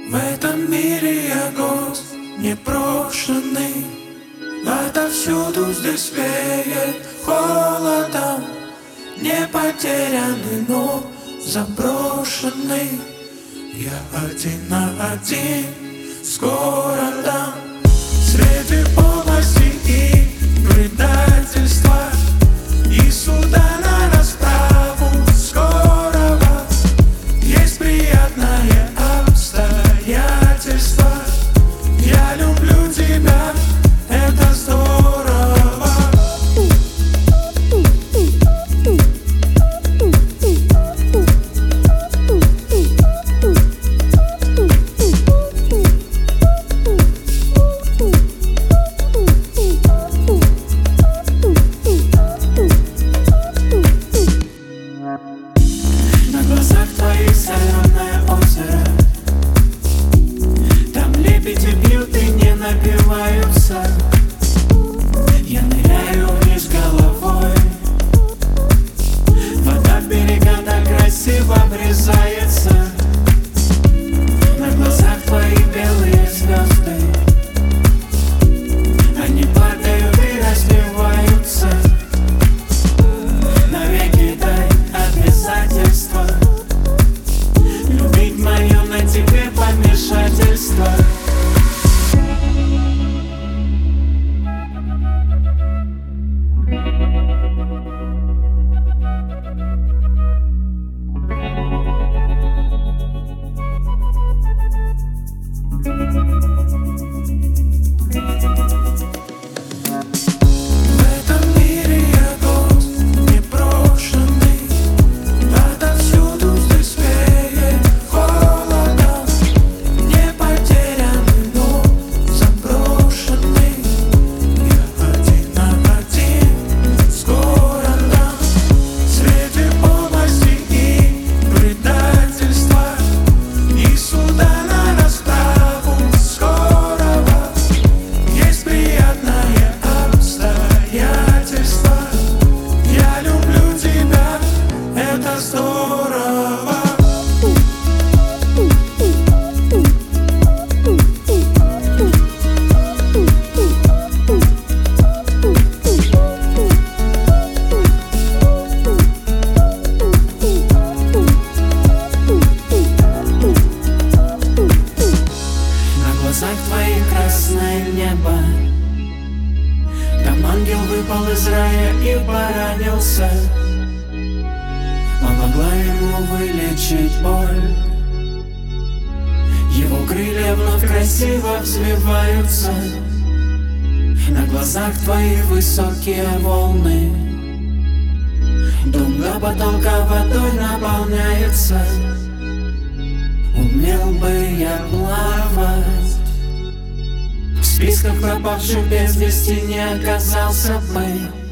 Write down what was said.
В этом мире я гость непрошенный, отовсюду здесь веет холодом. Не потерянный, но заброшенный. Я один на один с городом. Среди полости и предательства и суда на расправу скорого есть приятное обстоятельство. Я люблю тебя, это здорово. На глазах твоих соленое озеро, там лебеди бьют и не напиваются. Я ныряю вниз головой, вода в берега так красиво врезается. На глазах твои белые звезды, они падают и разбиваются. Навеки дай обязательство любить мое на тебе помешательство. Красное небо, там ангел выпал из рая и поранился. Помогла ему вылечить боль, его крылья вновь красиво взвиваются. На глазах твоих высокие волны, дом до потолка водой наполняется. Умел бы я плавать, в списках пропавших без вести не оказался бы.